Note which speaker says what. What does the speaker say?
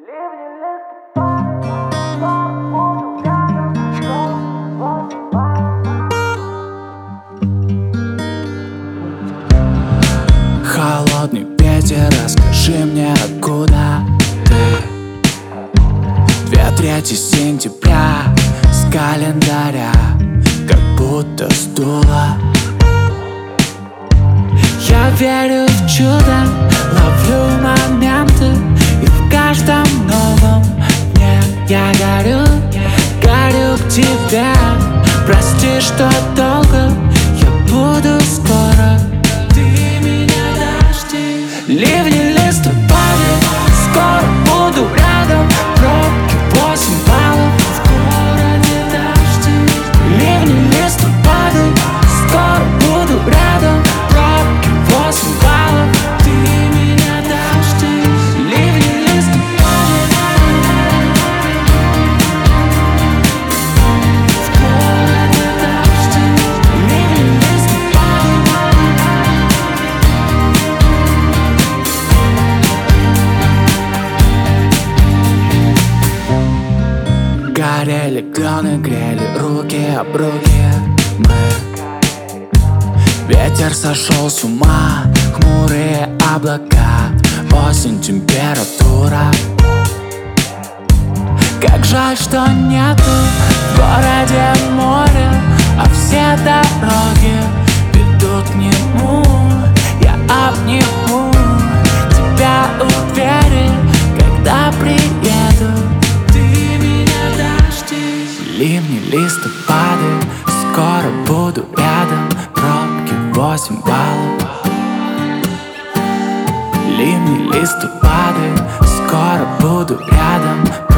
Speaker 1: Холодный ветер, расскажи мне, откуда ты? 2/3 сентября с календаря, как будто сдуло. Я верю в чудо, ловлю моменты, и в каждом новом дне я горю к тебе. Прости, что долго, я буду скоро. Ты меня дожди, ливни, листопады, скоро буду рядом. Пробки 8 баллов, в городе дожди. Ливни, листопады, скоро буду рядом. Пробки 8 баллов, ты меня дожди. Ливни, листопады, в городе дожди. Ливни, листопады. Горели клены, грели руки об руки мы. Ветер сошел с ума, хмурые облака, осень, температура. Как жаль, что нету в городе моря, а все дороги ведут к нему. Я обниму тебя у двери, когда приеду. Ты меня дожди, ливни, листопады, скоро буду рядом. Пробки 8 баллов. Ливни, листопады, скоро буду рядом.